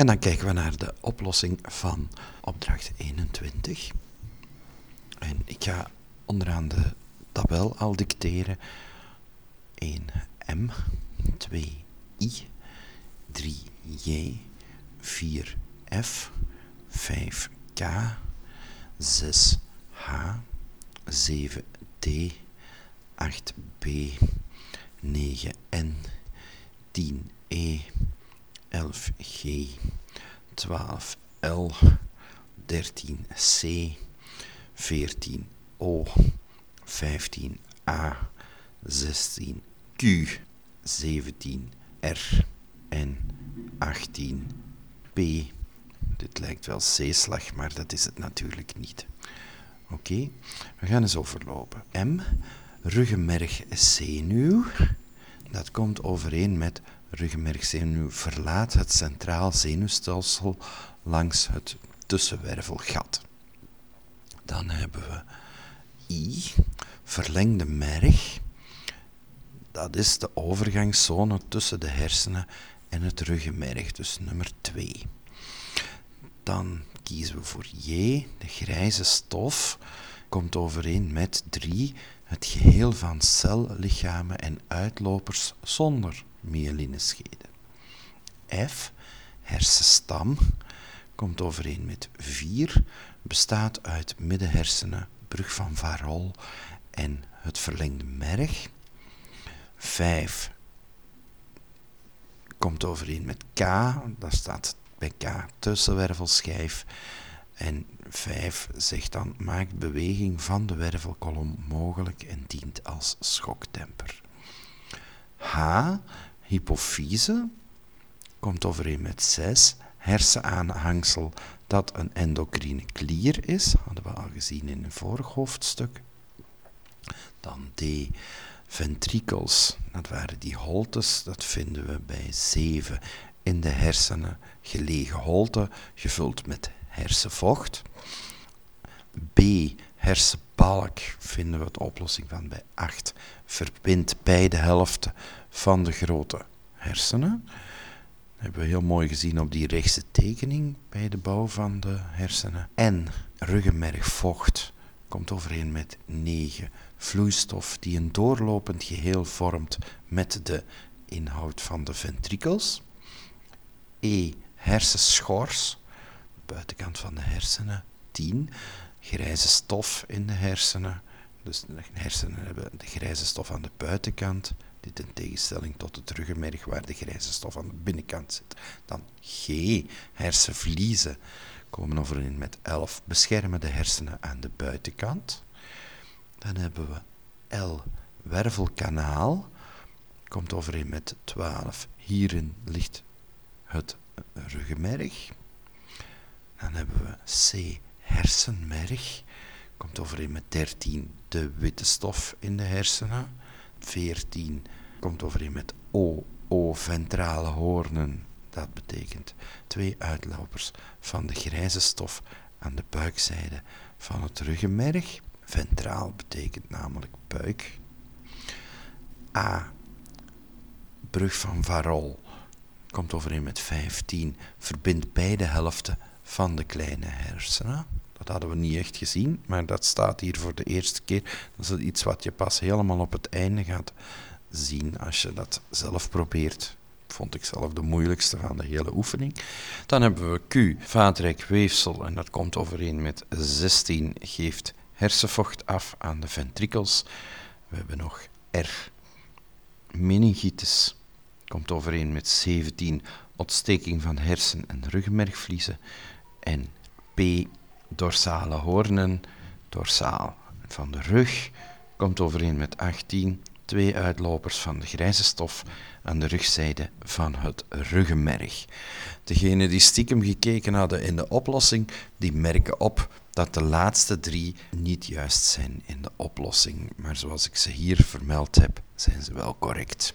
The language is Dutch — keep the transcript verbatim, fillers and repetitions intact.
En dan kijken we naar de oplossing van opdracht eenentwintig. En ik ga onderaan de tabel al dicteren. één M, twee I, drie J, vier F, vijf K, zes H, zeven D, acht B, negen N, tien E, elf G, twaalf L, dertien C, veertien O, vijftien A, zestien Q, zeventien R en achttien P. Dit lijkt wel C-slag, maar dat is het natuurlijk niet. Oké, okay. We gaan eens overlopen. M, ruggenmergzenuw. Dat komt overeen met ruggenmergzenuw verlaat het centraal zenuwstelsel langs het tussenwervelgat. Dan hebben we I, verlengde merg. Dat is de overgangszone tussen de hersenen en het ruggenmerg, dus nummer twee. Dan kiezen we voor J, de grijze stof, komt overeen met drie, het geheel van cellichamen en uitlopers zonder myelinescheden. F, hersenstam, komt overeen met vier, bestaat uit middenhersenen, brug van Varol en het verlengde merg. vijf komt overeen met K, dat staat bij K tussenwervelschijf. En vijf zegt dan, maakt beweging van de wervelkolom mogelijk en dient als schokdemper. H, hypofyse, komt overeen met zes, hersenaanhangsel dat een endocrine klier is, hadden we al gezien in een vorig hoofdstuk. Dan D, ventrikels, dat waren die holtes, dat vinden we bij zeven in de hersenen gelegen holte, gevuld met hersenvocht. B, hersenbalk, vinden we de oplossing van bij acht, verbindt beide helften van de grote hersenen. Dat hebben we heel mooi gezien op die rechtse tekening bij de bouw van de hersenen. En ruggenmergvocht komt overeen met negen, vloeistof die een doorlopend geheel vormt met de inhoud van de ventrikels. E, hersenschors, buitenkant van de hersenen, tien, grijze stof in de hersenen. Dus de hersenen hebben de grijze stof aan de buitenkant, dit in tegenstelling tot het ruggenmerg waar de grijze stof aan de binnenkant zit. Dan G, hersenvliezen, komen overeen met elf, beschermen de hersenen aan de buitenkant. Dan hebben we L, wervelkanaal, komt overeen met twaalf, hierin ligt het ruggenmerg. Dan hebben we C, hersenmerg, komt overeen met dertien, de witte stof in de hersenen. veertien komt overeen met O, O, ventrale hoornen. Dat betekent twee uitlopers van de grijze stof aan de buikzijde van het ruggenmerg. Ventraal betekent namelijk buik. A, brug van Varol, komt overeen met vijftien, verbindt beide helften van de kleine hersenen. Dat hadden we niet echt gezien, maar dat staat hier voor de eerste keer. Dat is iets wat je pas helemaal op het einde gaat zien als je dat zelf probeert. Vond ik zelf de moeilijkste van de hele oefening. Dan hebben we Q, vaatρijk weefsel, en dat komt overeen met zestien, geeft hersenvocht af aan de ventrikels. We hebben nog R, meningitis, komt overeen met zeventien, ontsteking van hersen- en ruggenmergvliezen. En P, dorsale hoornen, dorsaal van de rug, komt overeen met achttien, twee uitlopers van de grijze stof aan de rugzijde van het ruggenmerg. Degenen die stiekem gekeken hadden in de oplossing, die merken op dat de laatste drie niet juist zijn in de oplossing. Maar zoals ik ze hier vermeld heb, zijn ze wel correct.